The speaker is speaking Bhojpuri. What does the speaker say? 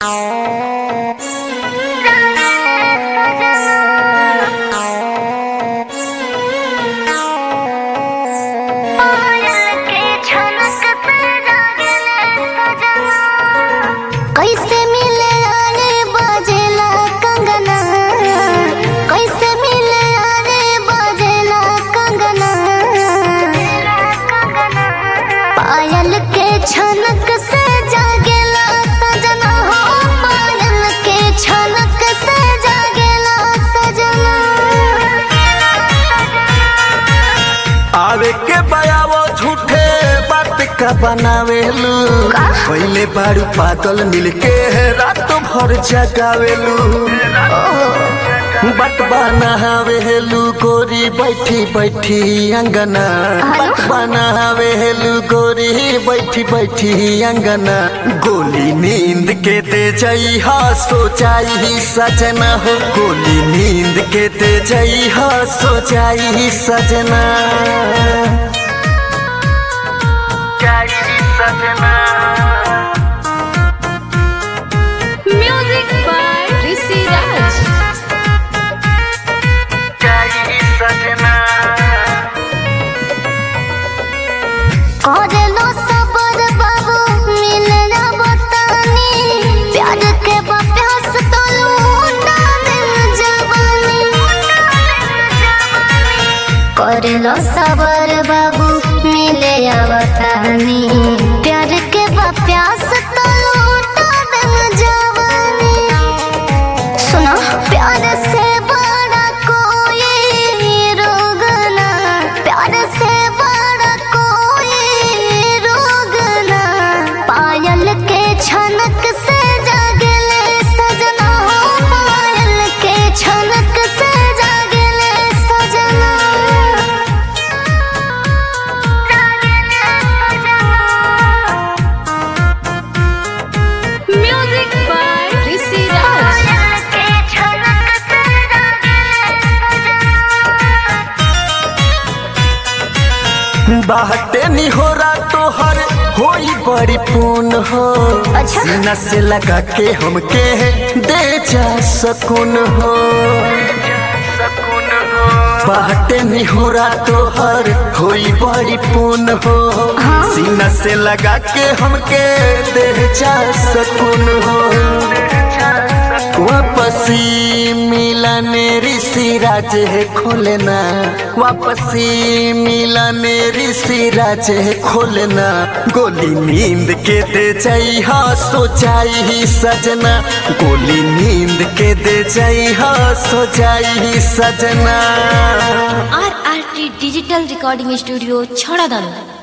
कैसे मिले आने बाजेला कंगना, कैसे मिले आने बाजेला कंगना, पायल के छनक से जागेला सजना हो, पायल के छनक से जागेला सजना। आवे के बयावो झूठे बात का बनावेलू, पहले बारू पागल मिलके रात भर जगावेलू, बट बनावेलू गोरी बैठी बैठी अंगना, बट बनावेलू गोरी बैठी बैठी अंगना। गोली नींद के दे जाई हा सो जाई सजना हो, गोली नींद के दे जाई हा सो जाई सजना। Music by Rishi Raj. करेलो सबर बाबू मिलना बतानी, प्यार के प्यास तो लूटा दिल जवानी। करेलो सबर बाबू मिले बतानी, प्यार के प्यास तो लूटा दिल जवानी। सुनो प्यार से बड़ा कोई रोग ना, प्यार से बड़ा कोई रोग ना, पायल के छनक से जागले सजना हो, पायल के छनक से जागले सजना। Music by Rishi Raj. बाहटे निहोरा तोहर होई बड़ी पून हो, अच्छा। सीना से लगा के हमके दे जा सकून हो। बाहटे निहोरा तोहर होई बड़ी पून हो, सीना से लगा के हमके दे जा सकून हो। वापसी मिलने ऋषि राज है खोलना, वापसी मिलने ऋषि राज है खोलना। गोली नींद के दे जाई हा सो जाई सजना, गोली नींद के दे जाई हा सो जाई सजना। RRT Digital Recording Studio, Chhadadanu.